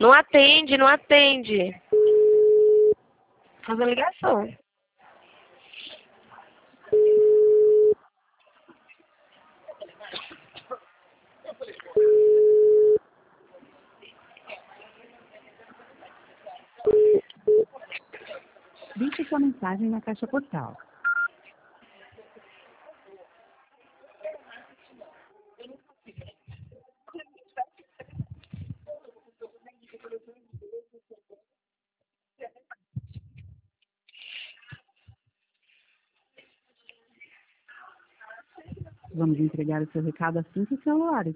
Não atende, não atende. Faz a ligação. Deixe sua mensagem na caixa postal. Vamos entregar o seu recado assim que o celular